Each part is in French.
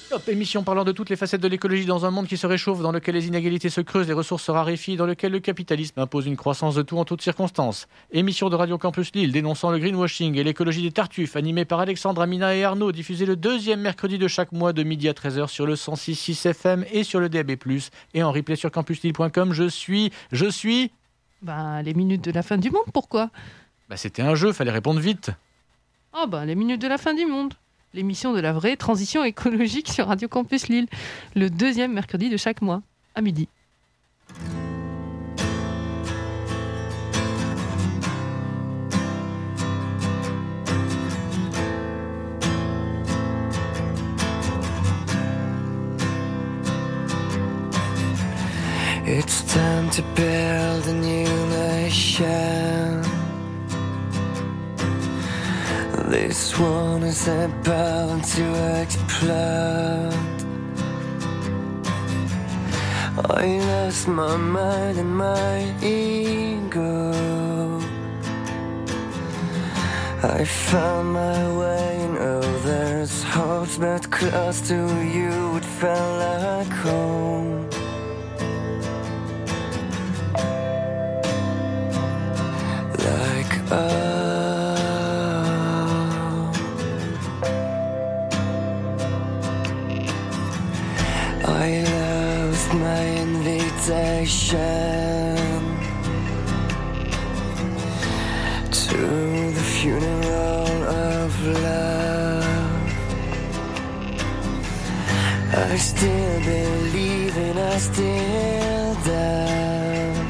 Top émission parlant de toutes les facettes de l'écologie dans un monde qui se réchauffe, dans lequel les inégalités se creusent, les ressources se raréfient, dans lequel le capitalisme impose une croissance de tout en toutes circonstances. Émission de Radio Campus Lille dénonçant le greenwashing et l'écologie des tartuffes, animée par Alexandre, Amina et Arnaud, diffusée le deuxième mercredi de chaque mois de midi à 13h sur le 106.6 FM et sur le DAB+, et en replay sur campuslille.com. Je suis... Les minutes de la fin du monde, pourquoi ? C'était un jeu, fallait répondre vite. Les minutes de la fin du monde. L'émission de la vraie transition écologique sur Radio Campus Lille, le deuxième mercredi de chaque mois, à midi. It's time to build a new nation. This one is about to explode. I lost my mind and my ego. I found my way and there's hopes, but close to you it felt like home. Like I lost my invitation to the funeral of love. I still believe and I still doubt.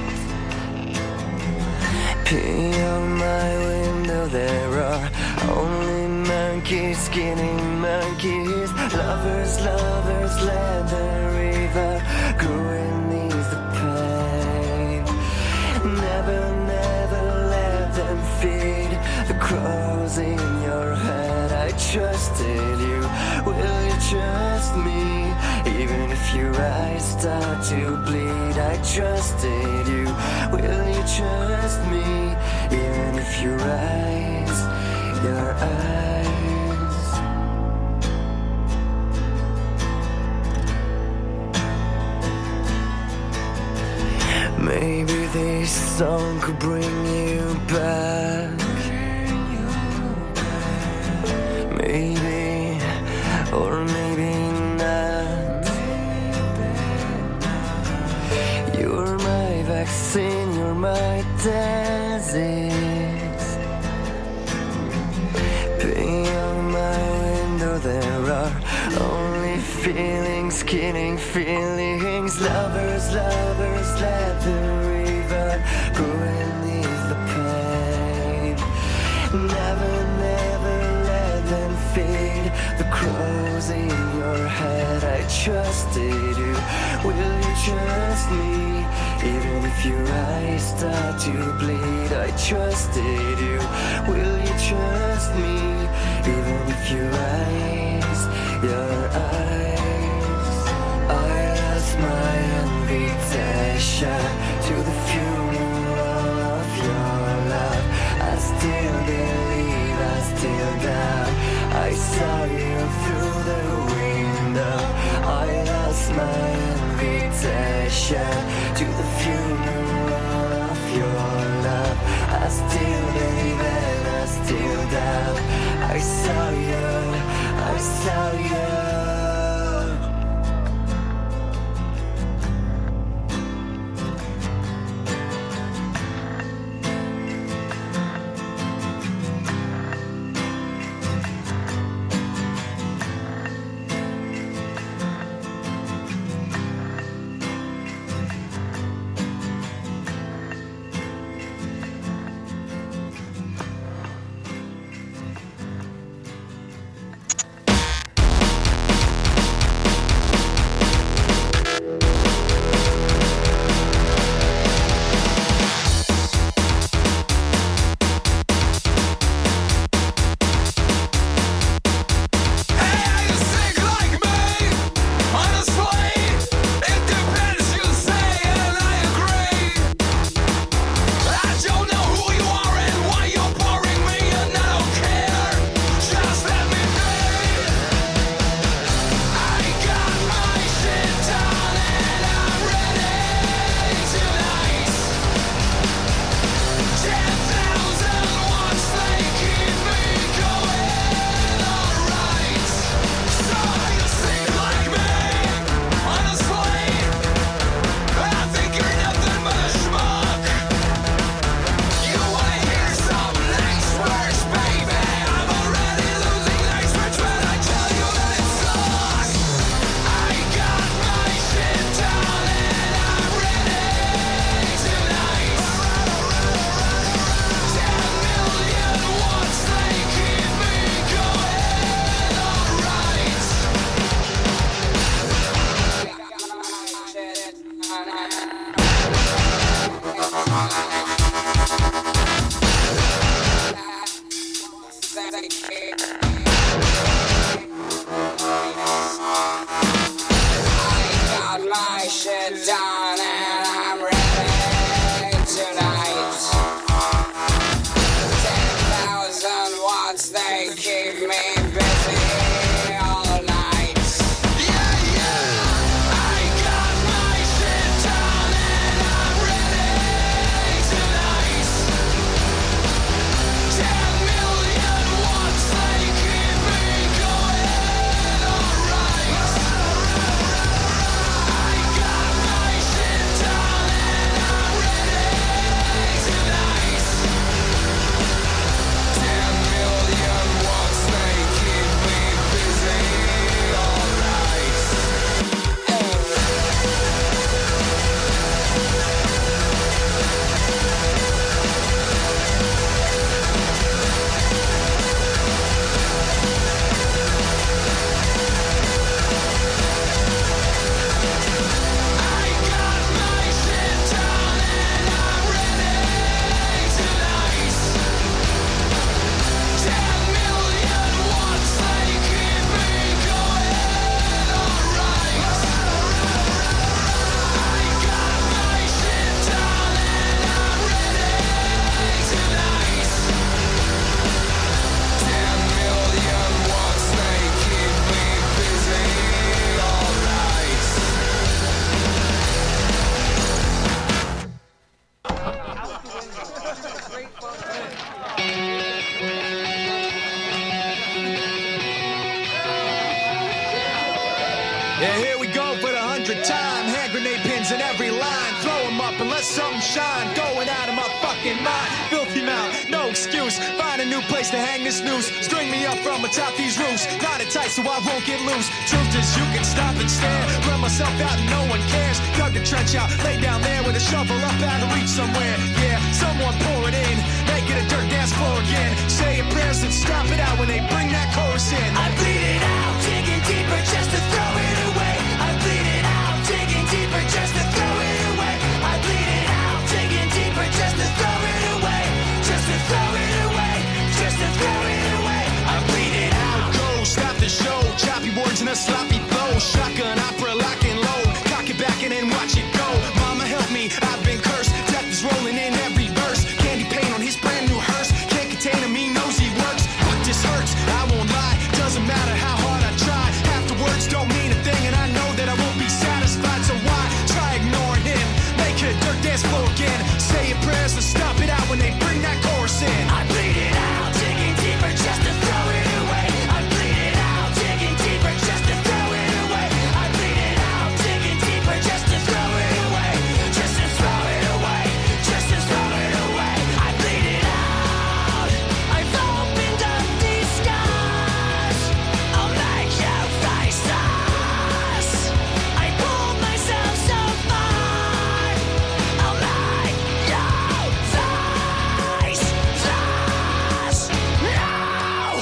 Beyond my window there are only monkeys skinning monkeys. Lovers, lovers, let the river grow and ease the pain. Never, never let them feed the crows in your head. I trusted you, will you trust me? Even if your eyes start to bleed, I trusted you, will you trust me? Even if your eyes maybe this song could bring you back. Maybe, or maybe not. You're my vaccine, you're my disease. Beyond my window there are only feelings, killing feelings. Lovers, lovers, let the river grow and ease the pain. Never, never let them feed the crows in your head. I trusted you, will you trust me? Even if your eyes start to bleed, I trusted you, will you trust me? Even if your eyes I lost my invitation to the funeral of your love. I still believe, I still doubt. I saw you through the window. I lost my invitation to the funeral of your love. I still believe and I still doubt. I saw you, I saw you. 100th time. Hand grenade pins in every line. Throw them up and let something shine. Going out of my fucking mind. Filthy mouth, no excuse. Find a new place to hang this noose. String me up from atop these roofs. Knot it tight so I won't get loose. Truth is you can stop and stare. Run myself out and no one cares. Dug the trench out, lay down there with a shovel up out of reach somewhere. Yeah, someone pour it in. Make it a dirt dance floor again. Say your prayers and stop it out when they bring that chorus in. I bleed it out, digging deeper just to throw it away. I bleed it out, digging deeper just to throw it away. I bleed it out, digging deeper just to throw it away. Just to throw it away, just to throw it away. I bleed it out. Go, stop the show, choppy words and a sloppy flow. Shotgun opera, lock and load. Cock it back and then watch it go. Mama help me, I've been cursed. Death is rolling in every verse. Candy paint on his brand new hearse. Can't contain him, he knows he works. Fuck, this hurts, I won't lie. Doesn't matter how hard I try. Half the words don't mean a thing, and I know that I won't be satisfied. So why try ignoring him? Make it a dirt dance floor again. Say your prayers and stop it out when they bring that chorus in. I bleed it out, digging deeper just to throw it away. I bleed it out, digging deeper just to throw it away. I bleed it out, digging deeper just to throw it away. Just to throw it away, just to throw it away. I bleed it out. I've opened up these skies. I'll make you face us. I pulled myself so far. I'll make you face us. No!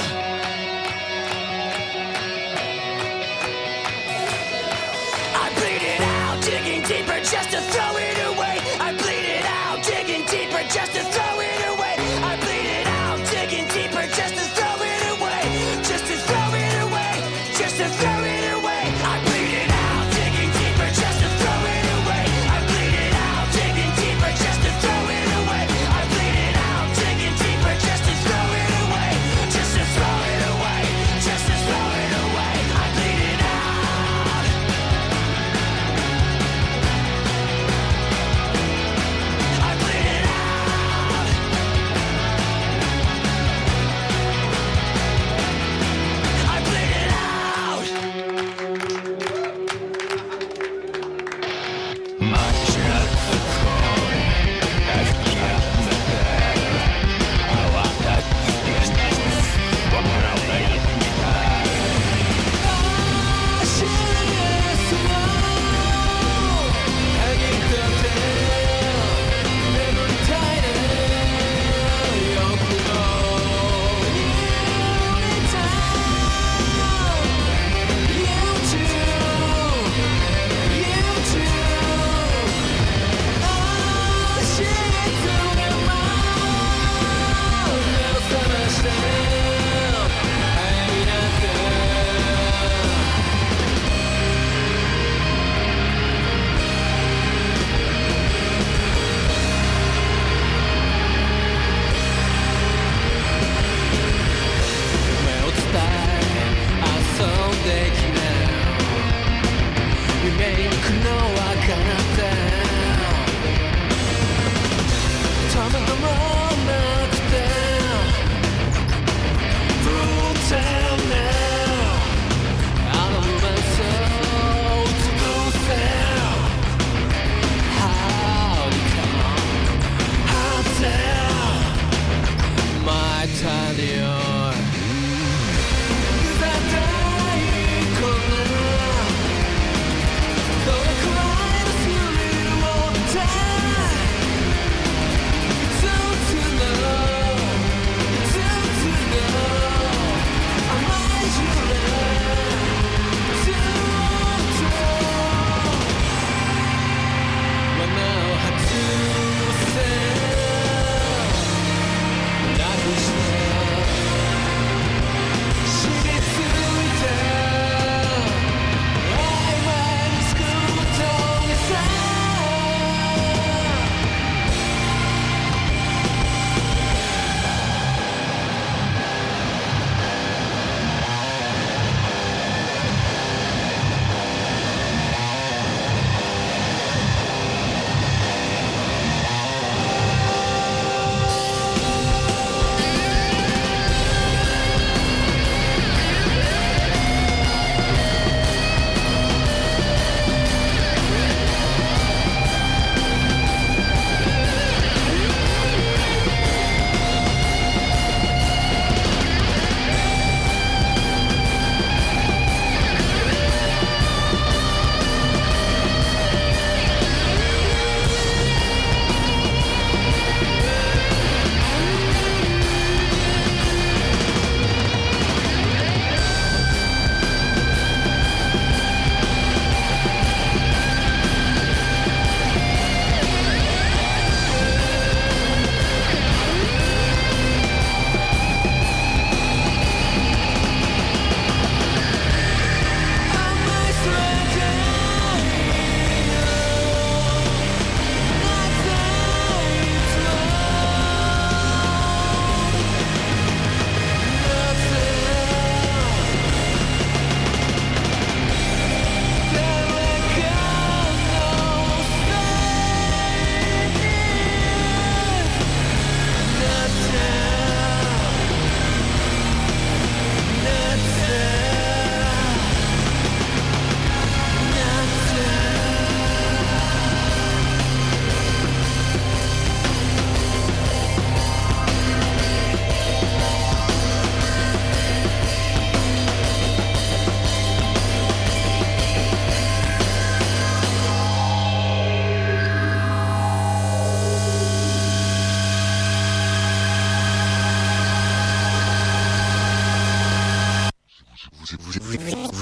I bleed it out, digging deeper just to throw it away. I bleed it out, digging deeper just to throw it away. I bleed it out, digging deeper just to throw it away. Just to throw it away, just to throw it away. I bleed it out, digging deeper just to throw it away. I bleed it out, digging deeper just to throw it away. I bleed it out, digging deeper just to throw it away. Just to throw it away, just to throw it away. I bleed it out. I bleed it out. I bleed it out.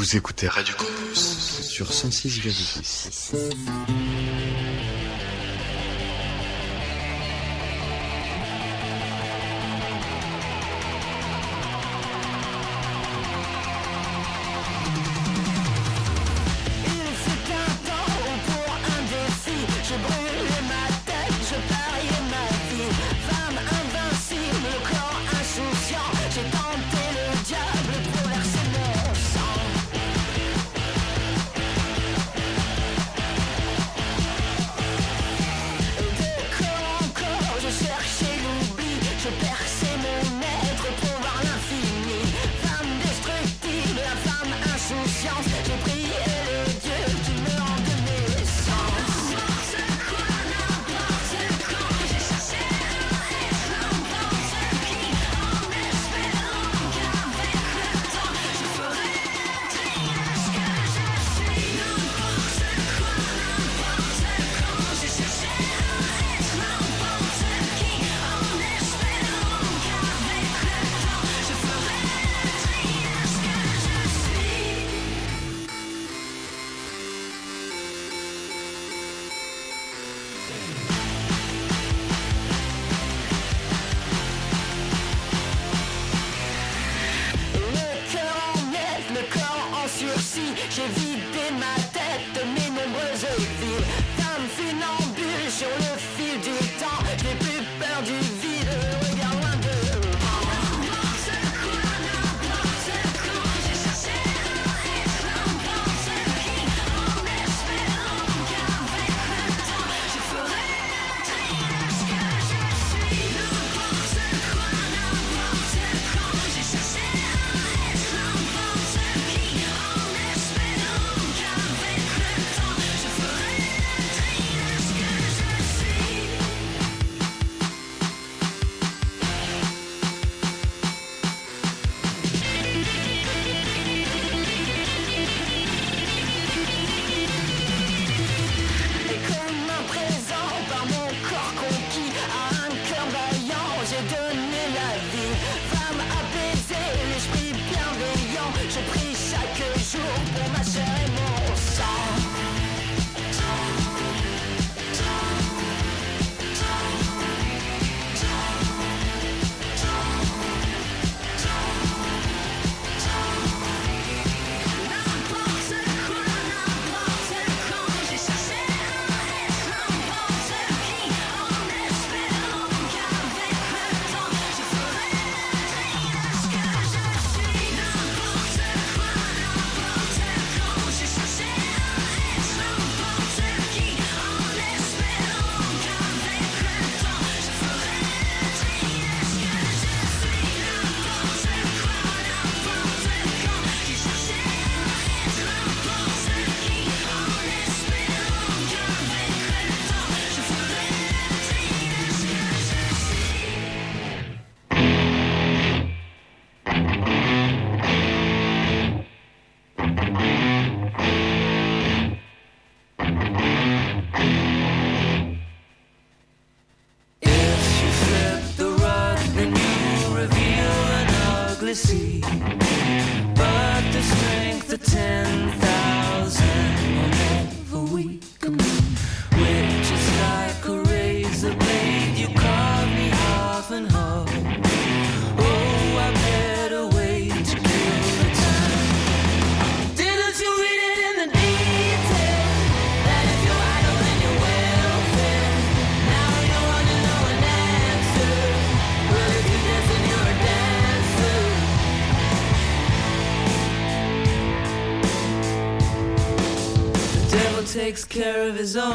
Vous écoutez Radio Campus sur 106,6. J'ai vidé ma tête de mes nombreuses vies. Femme funambule sur le fil du temps. Je n'ai plus peur du vide, regarde loin de moi. N'importe quoi, j'ai cherché à être n'importe qui. En espérant qu'avec le temps, je ferai le tri de ce que je suis. N'importe quoi, quand j'ai cherché à être n'importe qui. En espérant qu'avec le temps, je ferai le tri de ce que je suis. Et comme un présent par mon corps conquis à un cœur vaillant, j'ai donné la vie. Femme apaisée, l'esprit bienveillant, je prie chaque jour pour ma chair et mon sang. N'importe quoi, n'importe quand, j'ai cherché à être n'importe qui. En espérant qu'avec le temps, je ferai le tri de ce que je suis. N'importe quoi, n'importe quand, j'ai cherché à être n'importe qui. En espérant qu'avec le temps, je ferai le tri de ce que je suis. N'importe quoi, n'importe quand, j'ai cherché à être n'importe qui. En espérant qu'avec le temps, je ferai le tri de ce que je suis. If you flip the rug, then you reveal an ugly sea. But the strength of 10,000 will never weaken me. Which is like a razor blade, you carve me half and half. Oh, I better wait to kill the time. Didn't you read it in the detail? That if you're idle, then you're welfare. Now you want to know an answer. Well, if you dance, then you're a dancer. The devil takes care of his own.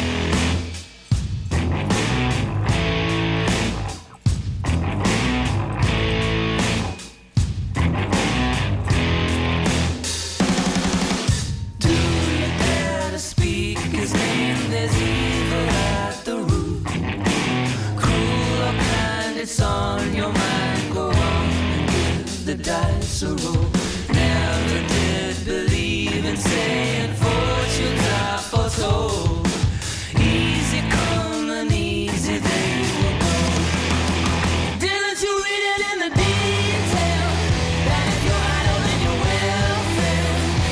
Do you dare to speak his name? There's evil at the root. Cruel or kind, it's on your mind. Go on and give the dice a roll. Never did believe in saying fortunes are foretold. Easy come and easy they will go. Didn't you read it in the detail? That if you're idle, then you're welfare.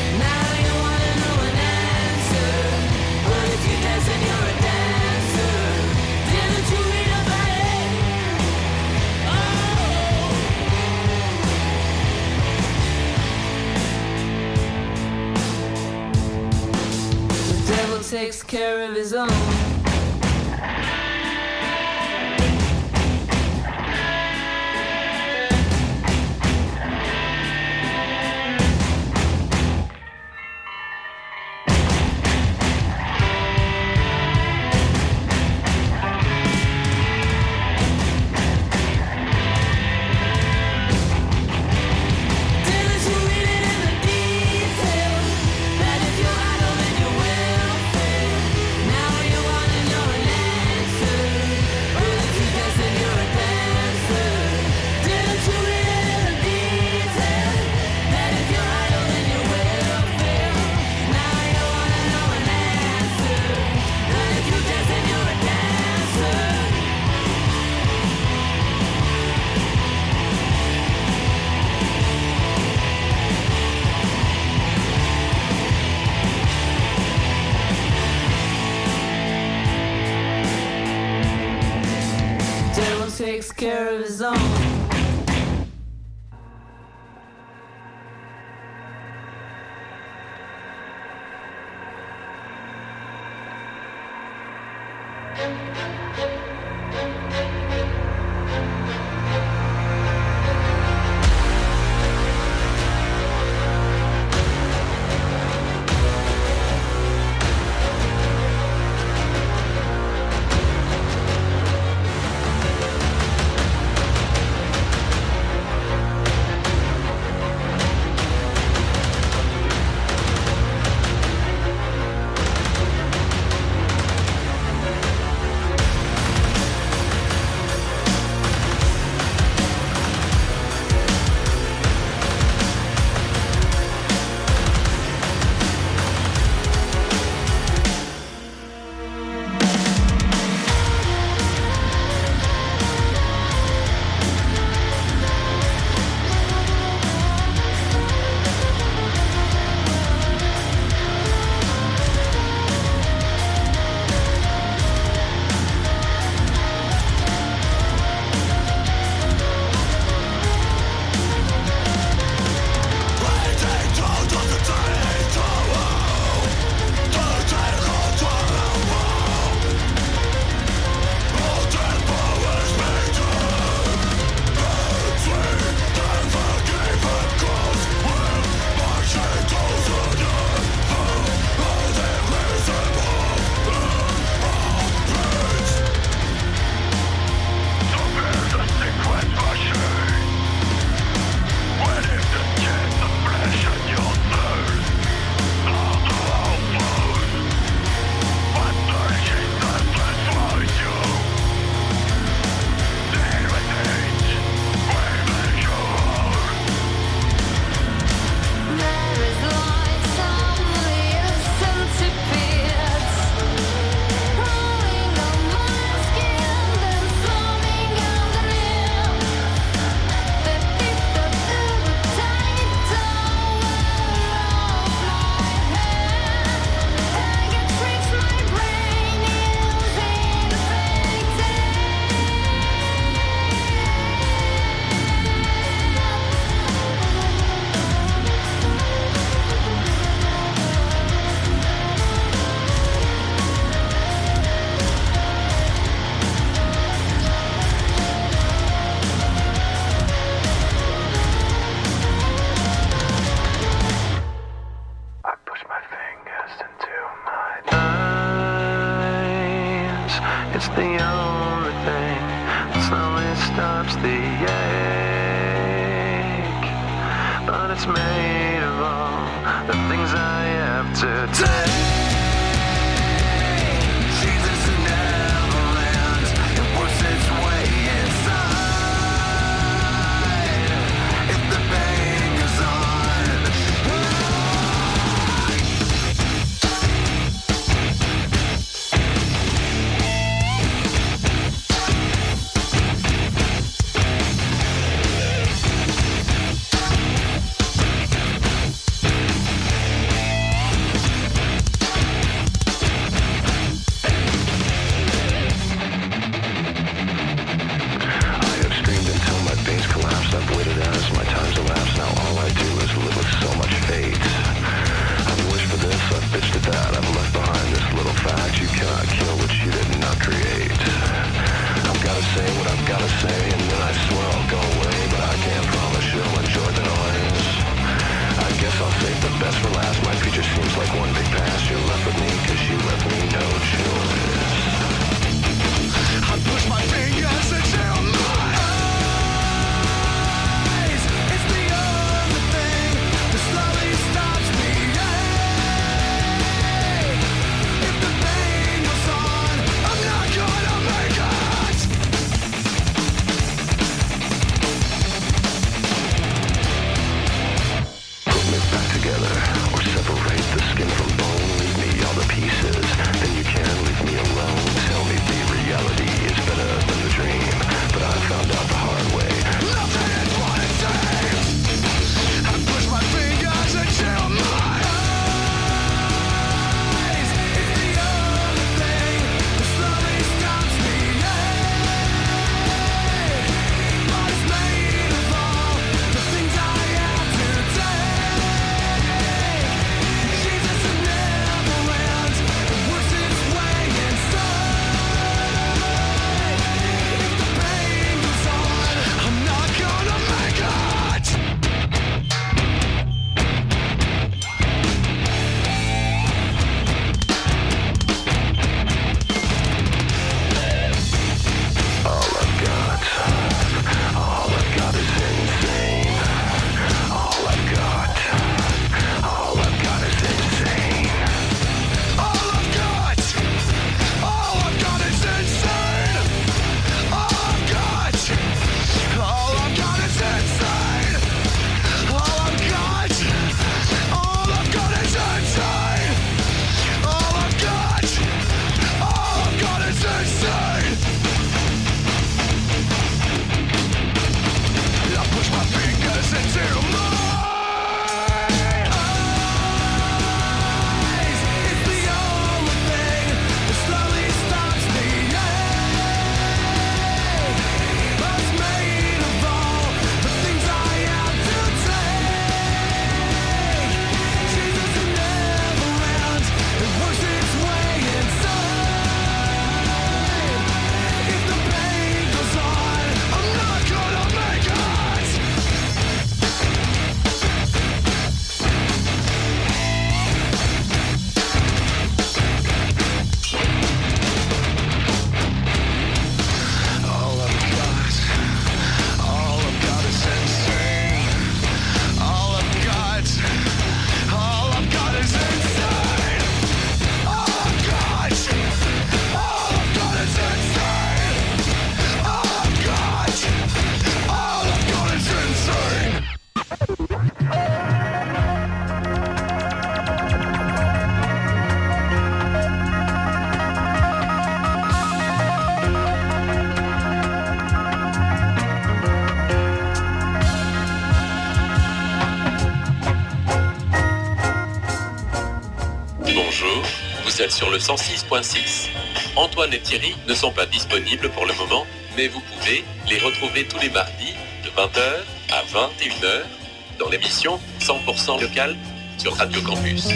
takes care of his own. Takes care of his own. It's the only thing that slowly stops the ache. But it's made of all the things I have to take. Jesus never lands and works its way inside. If the pain goes on. Vous êtes sur le 106.6. Antoine et Thierry ne sont pas disponibles pour le moment, mais vous pouvez les retrouver tous les mardis de 20h à 21h dans l'émission 100% locale sur Radio Campus.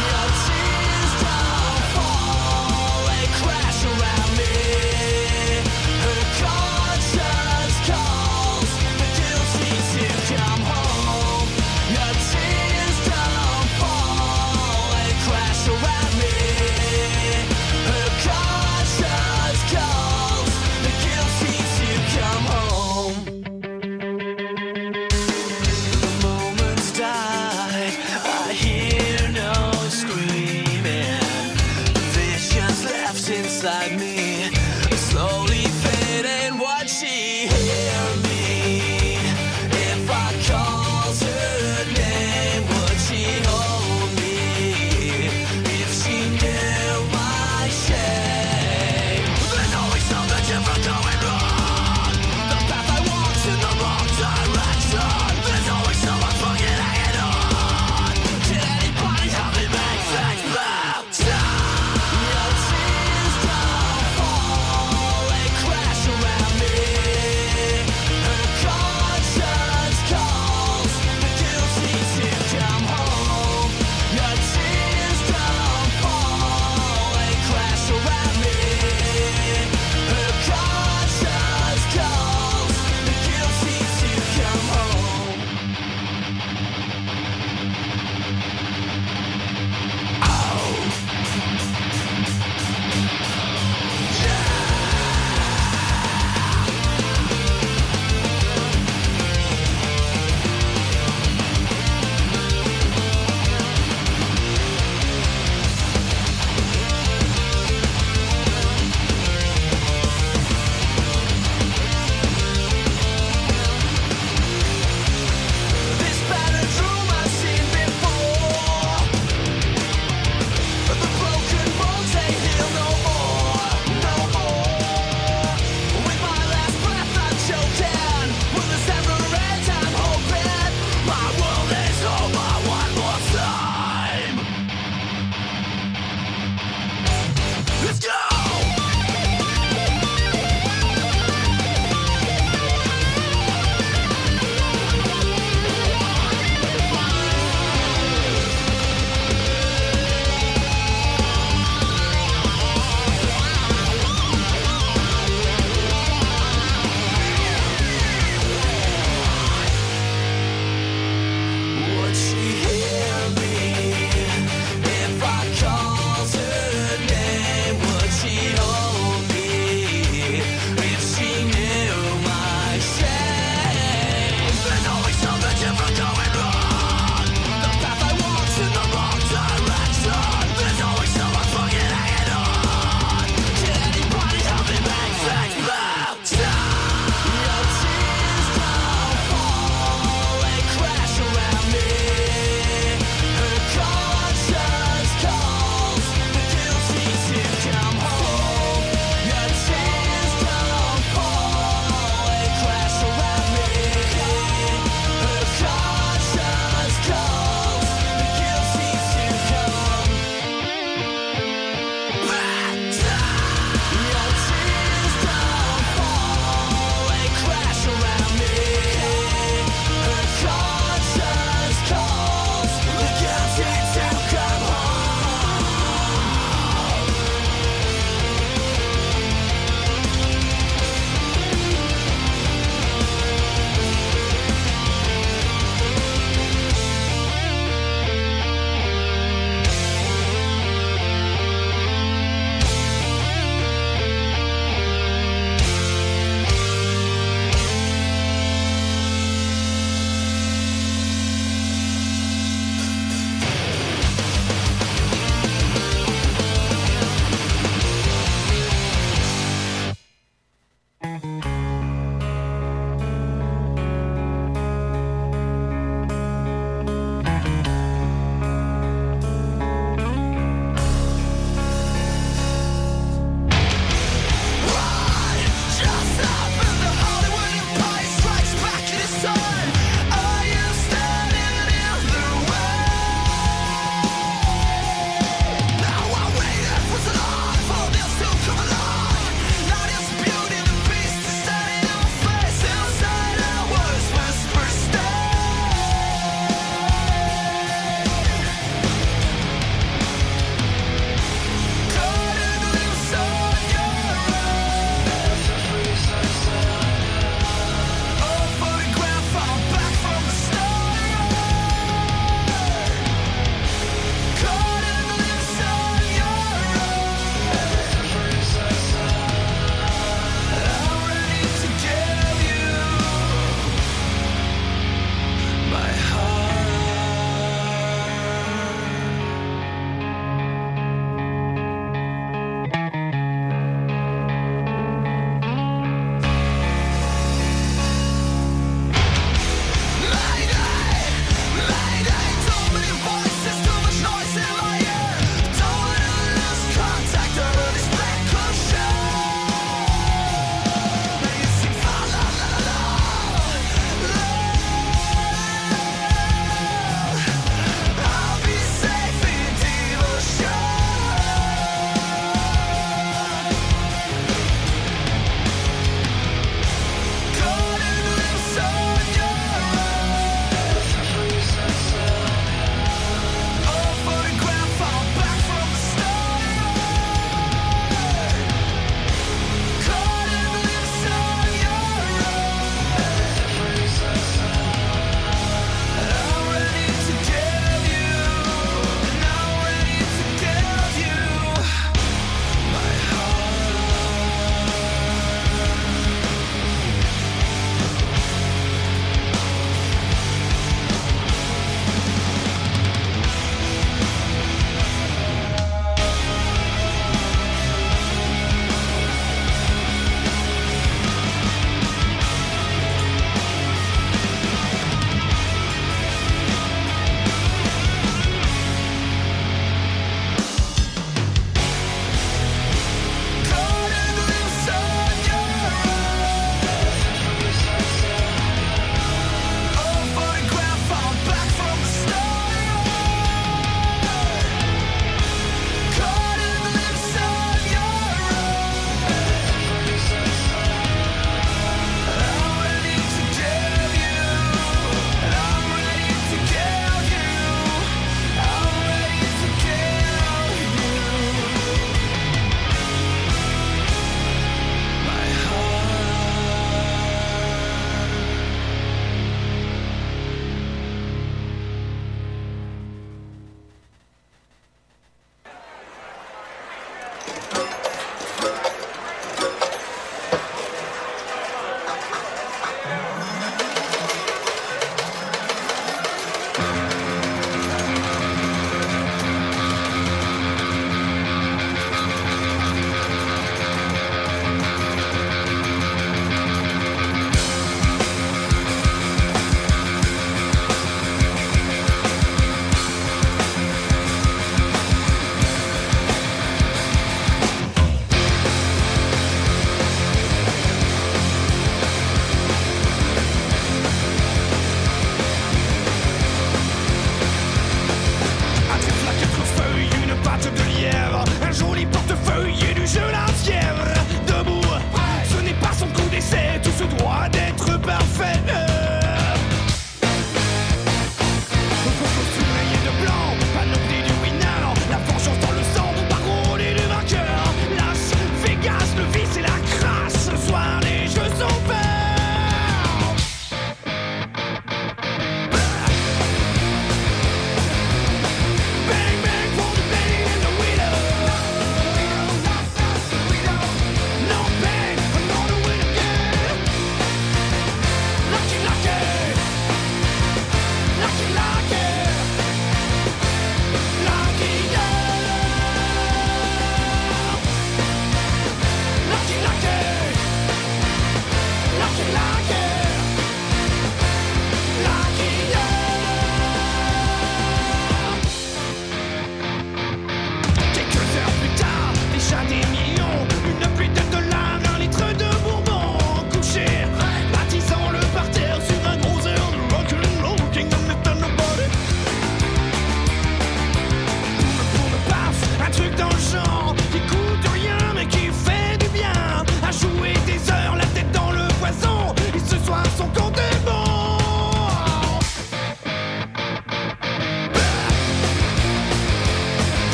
Crash around me.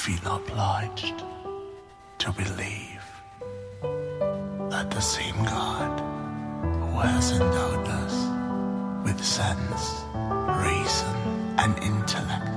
feel obliged to believe that the same God who has endowed us with sense, reason, and intellect